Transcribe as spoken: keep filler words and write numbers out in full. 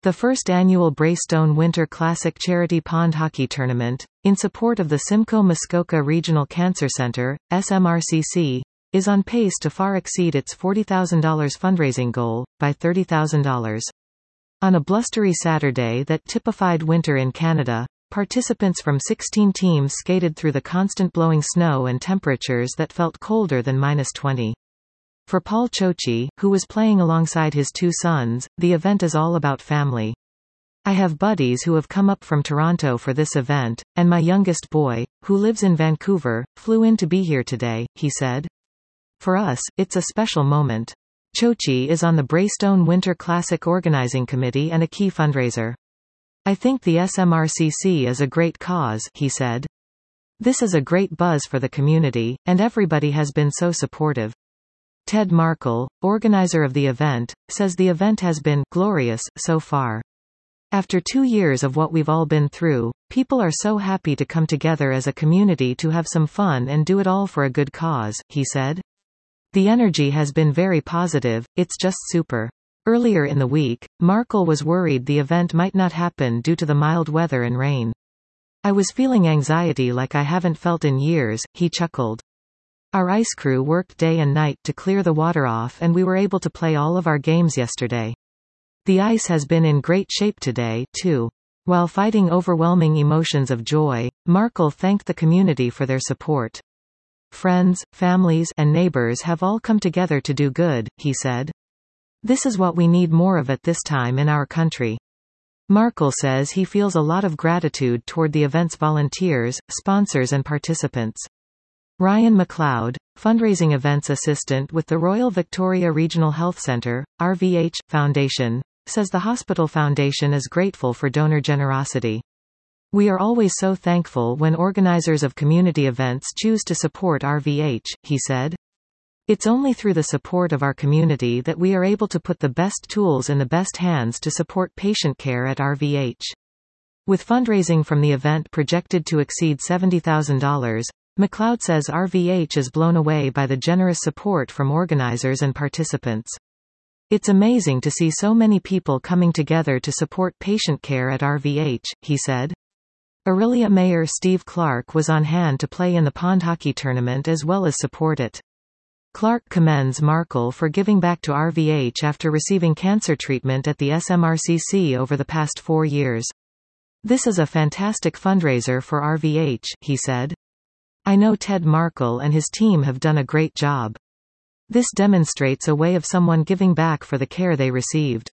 The first annual Braystone Winter Classic Charity Pond Hockey Tournament, in support of the Simcoe Muskoka Regional Cancer Center, S M R C C, is on pace to far exceed its forty thousand dollars fundraising goal, by thirty thousand dollars. On a blustery Saturday that typified winter in Canada, participants from sixteen teams skated through the constant blowing snow and temperatures that felt colder than minus twenty. For Paul Chochi, who was playing alongside his two sons, the event is all about family. I have buddies who have come up from Toronto for this event, and my youngest boy, who lives in Vancouver, flew in to be here today, he said. For us, it's a special moment. Chochi is on the Braystone Winter Classic Organizing Committee and a key fundraiser. I think the S M R C C is a great cause, he said. This is a great buzz for the community, and everybody has been so supportive. Ted Markle, organizer of the event, says the event has been glorious so far. After two years of what we've all been through, people are so happy to come together as a community to have some fun and do it all for a good cause, he said. The energy has been very positive, it's just super. Earlier in the week, Markle was worried the event might not happen due to the mild weather and rain. I was feeling anxiety like I haven't felt in years, he chuckled. Our ice crew worked day and night to clear the water off and we were able to play all of our games yesterday. The ice has been in great shape today, too. While fighting overwhelming emotions of joy, Markle thanked the community for their support. Friends, families, and neighbors have all come together to do good, he said. This is what we need more of at this time in our country. Markle says he feels a lot of gratitude toward the event's volunteers, sponsors and participants. Ryan McLeod, fundraising events assistant with the Royal Victoria Regional Health Centre, R V H, Foundation, says the hospital foundation is grateful for donor generosity. We are always so thankful when organizers of community events choose to support R V H, he said. It's only through the support of our community that we are able to put the best tools in the best hands to support patient care at R V H. With fundraising from the event projected to exceed seventy thousand dollars, McLeod says R V H is blown away by the generous support from organizers and participants. It's amazing to see so many people coming together to support patient care at R V H, he said. Orillia Mayor Steve Clark was on hand to play in the pond hockey tournament as well as support it. Clark commends Markle for giving back to R V H after receiving cancer treatment at the S M R C C over the past four years. This is a fantastic fundraiser for R V H, he said. I know Ted Markle and his team have done a great job. This demonstrates a way of someone giving back for the care they received.